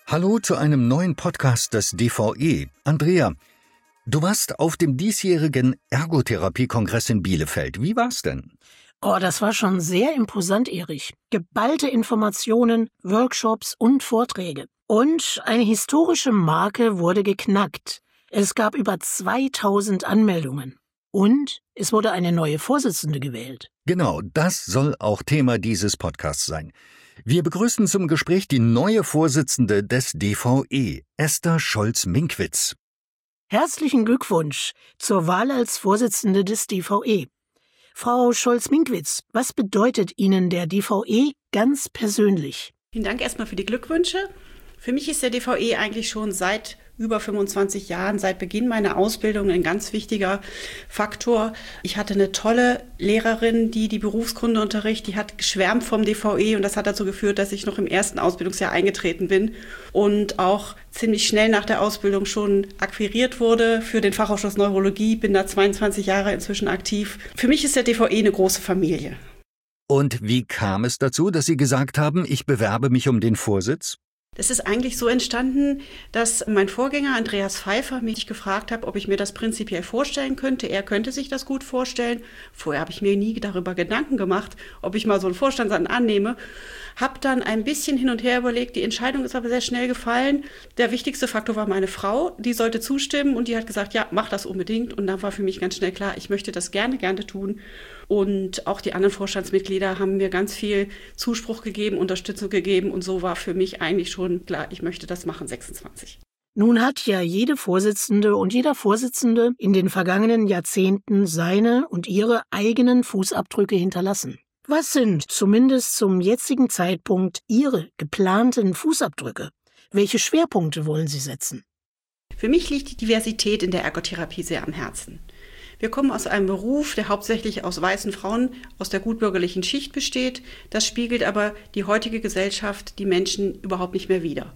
Hallo zu einem neuen Podcast des DVE. Andrea, du warst auf dem diesjährigen Ergotherapie-Kongress in Bielefeld. Wie war's denn? Das war schon sehr imposant, Erich. Geballte Informationen, Workshops und Vorträge. Und eine historische Marke wurde geknackt. Es gab über 2000 Anmeldungen. Und es wurde eine neue Vorsitzende gewählt. Genau, das soll auch Thema dieses Podcasts sein. Wir begrüßen zum Gespräch die neue Vorsitzende des DVE, Esther Scholz-Minkwitz. Herzlichen Glückwunsch zur Wahl als Vorsitzende des DVE. Frau Scholz-Minkwitz, was bedeutet Ihnen der DVE ganz persönlich? Vielen Dank erstmal für die Glückwünsche. Für mich ist der DVE eigentlich schon seit über 25 Jahren, seit Beginn meiner Ausbildung, ein ganz wichtiger Faktor. Ich hatte eine tolle Lehrerin, die Berufskunde unterrichtet, die hat geschwärmt vom DVE und das hat dazu geführt, dass ich noch im ersten Ausbildungsjahr eingetreten bin und auch ziemlich schnell nach der Ausbildung schon akquiriert wurde für den Fachausschuss Neurologie, bin da 22 Jahre inzwischen aktiv. Für mich ist der DVE eine große Familie. Und wie kam es dazu, dass Sie gesagt haben, ich bewerbe mich um den Vorsitz? Das ist eigentlich so entstanden, dass mein Vorgänger Andreas Pfeiffer mich gefragt hat, ob ich mir das prinzipiell vorstellen könnte. Er könnte sich das gut vorstellen. Vorher habe ich mir nie darüber Gedanken gemacht, ob ich mal so einen Vorstandsamt annehme. Habe dann ein bisschen hin und her überlegt. Die Entscheidung ist aber sehr schnell gefallen. Der wichtigste Faktor war meine Frau. Die sollte zustimmen und die hat gesagt, ja, mach das unbedingt. Und dann war für mich ganz schnell klar, ich möchte das gerne tun. Und auch die anderen Vorstandsmitglieder haben mir ganz viel Zuspruch gegeben, Unterstützung gegeben. Und so war für mich eigentlich schon klar, ich möchte das machen, 26. Nun hat ja jede Vorsitzende und jeder Vorsitzende in den vergangenen Jahrzehnten seine und ihre eigenen Fußabdrücke hinterlassen. Was sind zumindest zum jetzigen Zeitpunkt Ihre geplanten Fußabdrücke? Welche Schwerpunkte wollen Sie setzen? Für mich liegt die Diversität in der Ergotherapie sehr am Herzen. Wir kommen aus einem Beruf, der hauptsächlich aus weißen Frauen aus der gutbürgerlichen Schicht besteht. Das spiegelt aber die heutige Gesellschaft, die Menschen überhaupt nicht mehr wider.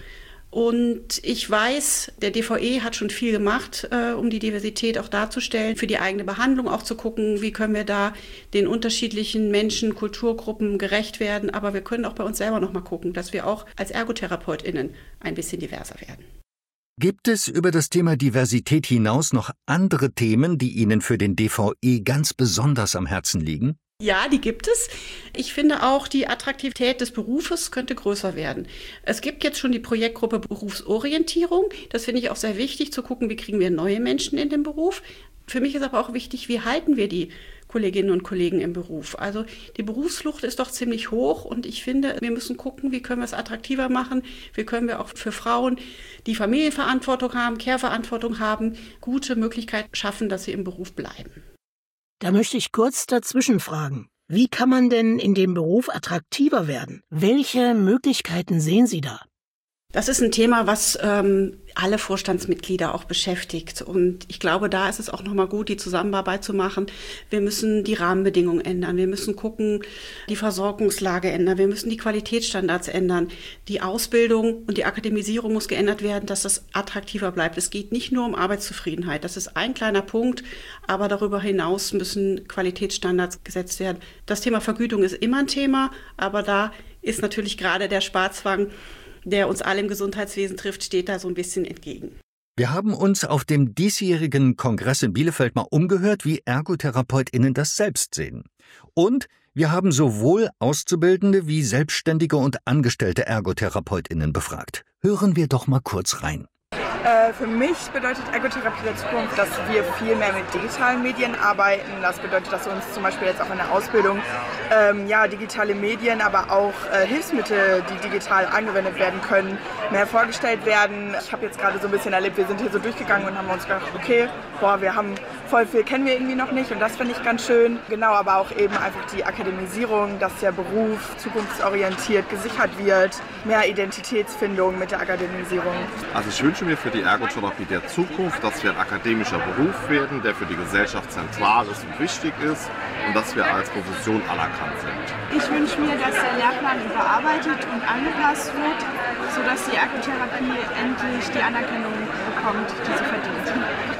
Und ich weiß, der DVE hat schon viel gemacht, um die Diversität auch darzustellen, für die eigene Behandlung auch zu gucken, wie können wir da den unterschiedlichen Menschen, Kulturgruppen gerecht werden. Aber wir können auch bei uns selber noch mal gucken, dass wir auch als ErgotherapeutInnen ein bisschen diverser werden. Gibt es über das Thema Diversität hinaus noch andere Themen, die Ihnen für den DVE ganz besonders am Herzen liegen? Ja, die gibt es. Ich finde auch, die Attraktivität des Berufes könnte größer werden. Es gibt jetzt schon die Projektgruppe Berufsorientierung. Das finde ich auch sehr wichtig, zu gucken, wie kriegen wir neue Menschen in den Beruf. Für mich ist aber auch wichtig, wie halten wir die Kolleginnen und Kollegen im Beruf. Also die Berufsflucht ist doch ziemlich hoch und ich finde, wir müssen gucken, wie können wir es attraktiver machen, wie können wir auch für Frauen, die Familienverantwortung haben, Care-Verantwortung haben, gute Möglichkeiten schaffen, dass sie im Beruf bleiben. Da möchte ich kurz dazwischen fragen. Wie kann man denn in dem Beruf attraktiver werden? Welche Möglichkeiten sehen Sie da? Das ist ein Thema, was alle Vorstandsmitglieder auch beschäftigt. Und ich glaube, da ist es auch nochmal gut, die Zusammenarbeit zu machen. Wir müssen die Rahmenbedingungen ändern. Wir müssen gucken, die Versorgungslage ändern. Wir müssen die Qualitätsstandards ändern. Die Ausbildung und die Akademisierung muss geändert werden, dass das attraktiver bleibt. Es geht nicht nur um Arbeitszufriedenheit. Das ist ein kleiner Punkt. Aber darüber hinaus müssen Qualitätsstandards gesetzt werden. Das Thema Vergütung ist immer ein Thema. Aber da ist natürlich gerade der Sparzwang, der uns alle im Gesundheitswesen trifft, steht da so ein bisschen entgegen. Wir haben uns auf dem diesjährigen Kongress in Bielefeld mal umgehört, wie ErgotherapeutInnen das selbst sehen. Und wir haben sowohl Auszubildende wie selbstständige und angestellte ErgotherapeutInnen befragt. Hören wir doch mal kurz rein. Für mich bedeutet Ergotherapie der Zukunft, dass wir viel mehr mit digitalen Medien arbeiten. Das bedeutet, dass wir uns zum Beispiel jetzt auch in der Ausbildung digitale Medien, aber auch Hilfsmittel, die digital angewendet werden können, mehr vorgestellt werden. Ich habe jetzt gerade so ein bisschen erlebt, wir sind hier so durchgegangen und haben uns gedacht, okay, wir haben voll viel, kennen wir irgendwie noch nicht und das finde ich ganz schön. Genau, aber auch eben einfach die Akademisierung, dass der Beruf zukunftsorientiert gesichert wird, mehr Identitätsfindung mit der Akademisierung. Also ich wünsche mir für die Ergotherapie der Zukunft, dass wir ein akademischer Beruf werden, der für die Gesellschaft zentral ist und wichtig ist und dass wir als Profession anerkannt sind. Ich wünsche mir, dass der Lehrplan überarbeitet und angepasst wird, sodass die Ergotherapie endlich die Anerkennung bekommt, die sie verdient.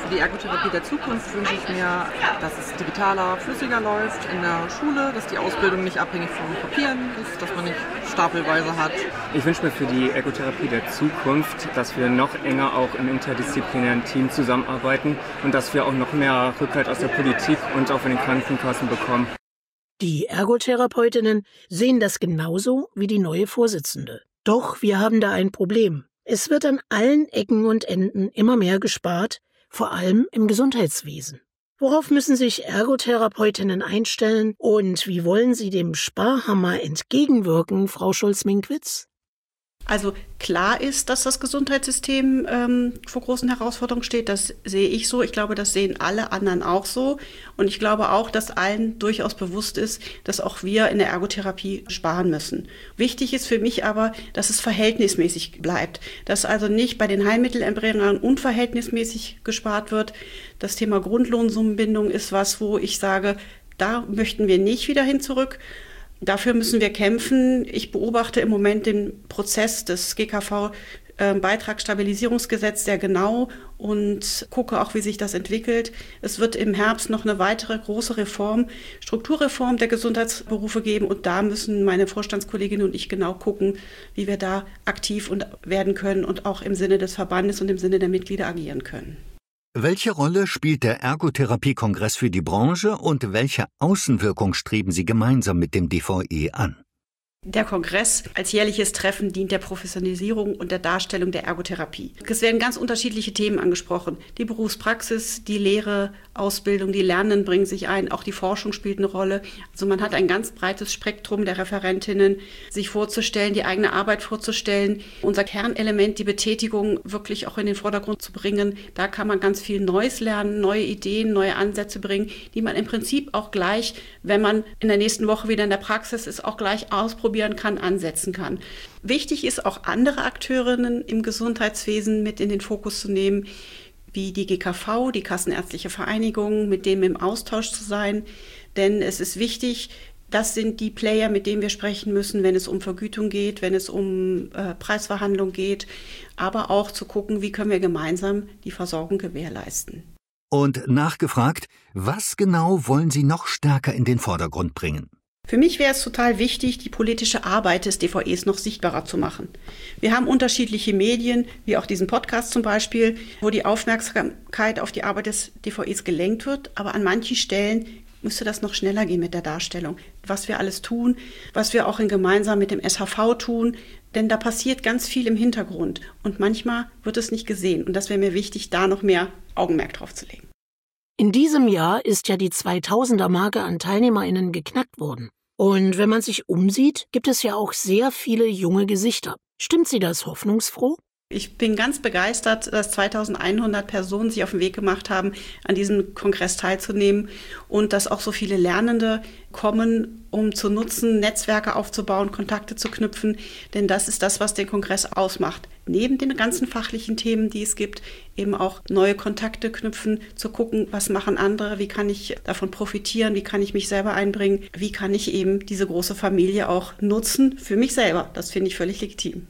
Für die Ergotherapie der Zukunft wünsche ich mir, dass es digitaler, flüssiger läuft in der Schule, dass die Ausbildung nicht abhängig von Papieren ist, dass man nicht stapelweise hat. Ich wünsche mir für die Ergotherapie der Zukunft, dass wir noch enger auch im interdisziplinären Team zusammenarbeiten und dass wir auch noch mehr Rückhalt aus der Politik und auch von den Krankenkassen bekommen. Die Ergotherapeutinnen sehen das genauso wie die neue Vorsitzende. Doch wir haben da ein Problem. Es wird an allen Ecken und Enden immer mehr gespart, vor allem im Gesundheitswesen. Worauf müssen sich Ergotherapeutinnen einstellen und wie wollen Sie dem Sparhammer entgegenwirken, Frau Scholz-Minkwitz? Also klar ist, dass das Gesundheitssystem vor großen Herausforderungen steht. Das sehe ich so. Ich glaube, das sehen alle anderen auch so. Und ich glaube auch, dass allen durchaus bewusst ist, dass auch wir in der Ergotherapie sparen müssen. Wichtig ist für mich aber, dass es verhältnismäßig bleibt. Dass also nicht bei den Heilmittelempfängern unverhältnismäßig gespart wird. Das Thema Grundlohnsummenbindung ist was, wo ich sage, da möchten wir nicht wieder hin zurück. Dafür müssen wir kämpfen. Ich beobachte im Moment den Prozess des GKV Beitragsstabilisierungsgesetz sehr genau und gucke auch, wie sich das entwickelt. Es wird im Herbst noch eine weitere große Reform, Strukturreform der Gesundheitsberufe geben und da müssen meine Vorstandskolleginnen und ich genau gucken, wie wir da aktiv werden können und auch im Sinne des Verbandes und im Sinne der Mitglieder agieren können. Welche Rolle spielt der Ergotherapie-Kongress für die Branche und welche Außenwirkung streben Sie gemeinsam mit dem DVE an? Der Kongress als jährliches Treffen dient der Professionalisierung und der Darstellung der Ergotherapie. Es werden ganz unterschiedliche Themen angesprochen. Die Berufspraxis, die Lehre, Ausbildung, die Lernenden bringen sich ein, auch die Forschung spielt eine Rolle. Also man hat ein ganz breites Spektrum der Referentinnen, sich vorzustellen, die eigene Arbeit vorzustellen. Unser Kernelement, die Betätigung wirklich auch in den Vordergrund zu bringen. Da kann man ganz viel Neues lernen, neue Ideen, neue Ansätze bringen, die man im Prinzip auch gleich, wenn man in der nächsten Woche wieder in der Praxis ist, auch gleich ausprobieren kann, ansetzen kann. Wichtig ist auch andere Akteurinnen im Gesundheitswesen mit in den Fokus zu nehmen, wie die GKV, die Kassenärztliche Vereinigung, mit dem im Austausch zu sein. Denn es ist wichtig, das sind die Player, mit denen wir sprechen müssen, wenn es um Vergütung geht, wenn es um Preisverhandlung geht, aber auch zu gucken, wie können wir gemeinsam die Versorgung gewährleisten. Und nachgefragt, was genau wollen Sie noch stärker in den Vordergrund bringen? Für mich wäre es total wichtig, die politische Arbeit des DVEs noch sichtbarer zu machen. Wir haben unterschiedliche Medien, wie auch diesen Podcast zum Beispiel, wo die Aufmerksamkeit auf die Arbeit des DVEs gelenkt wird. Aber an manchen Stellen müsste das noch schneller gehen mit der Darstellung. Was wir alles tun, was wir auch gemeinsam mit dem SHV tun. Denn da passiert ganz viel im Hintergrund. Und manchmal wird es nicht gesehen. Und das wäre mir wichtig, da noch mehr Augenmerk drauf zu legen. In diesem Jahr ist ja die 2000er-Marke an TeilnehmerInnen geknackt worden. Und wenn man sich umsieht, gibt es ja auch sehr viele junge Gesichter. Stimmt Sie das hoffnungsfroh? Ich bin ganz begeistert, dass 2100 Personen sich auf den Weg gemacht haben, an diesem Kongress teilzunehmen und dass auch so viele Lernende kommen, um zu nutzen, Netzwerke aufzubauen, Kontakte zu knüpfen. Denn das ist das, was den Kongress ausmacht. Neben den ganzen fachlichen Themen, die es gibt, eben auch neue Kontakte knüpfen, zu gucken, was machen andere, wie kann ich davon profitieren, wie kann ich mich selber einbringen, wie kann ich eben diese große Familie auch nutzen für mich selber. Das finde ich völlig legitim.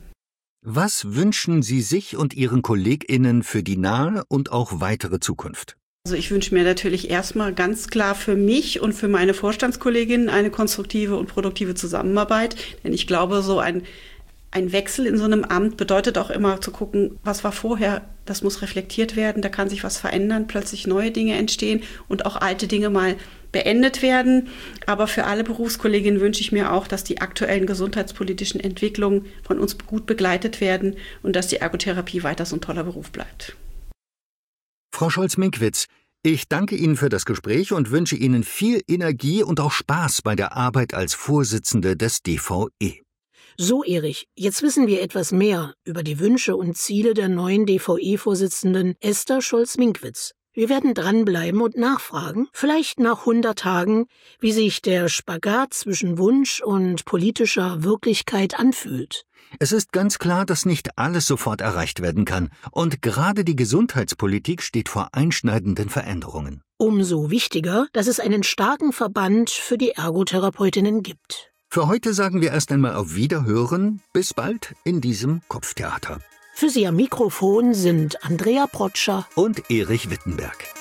Was wünschen Sie sich und Ihren KollegInnen für die nahe und auch weitere Zukunft? Also ich wünsche mir natürlich erstmal ganz klar für mich und für meine Vorstandskolleginnen eine konstruktive und produktive Zusammenarbeit. Denn ich glaube, so ein Wechsel in so einem Amt bedeutet auch immer zu gucken, was war vorher, das muss reflektiert werden, da kann sich was verändern, plötzlich neue Dinge entstehen und auch alte Dinge mal beendet werden. Aber für alle Berufskolleginnen wünsche ich mir auch, dass die aktuellen gesundheitspolitischen Entwicklungen von uns gut begleitet werden und dass die Ergotherapie weiter so ein toller Beruf bleibt. Frau Scholz-Minkwitz, ich danke Ihnen für das Gespräch und wünsche Ihnen viel Energie und auch Spaß bei der Arbeit als Vorsitzende des DVE. So, Erich, jetzt wissen wir etwas mehr über die Wünsche und Ziele der neuen DVE-Vorsitzenden Esther Scholz-Minkwitz. Wir werden dranbleiben und nachfragen, vielleicht nach 100 Tagen, wie sich der Spagat zwischen Wunsch und politischer Wirklichkeit anfühlt. Es ist ganz klar, dass nicht alles sofort erreicht werden kann. Und gerade die Gesundheitspolitik steht vor einschneidenden Veränderungen. Umso wichtiger, dass es einen starken Verband für die Ergotherapeutinnen gibt. Für heute sagen wir erst einmal auf Wiederhören. Bis bald in diesem Kopftheater. Für Sie am Mikrofon sind Andrea Protscher und Erich Wittenberg.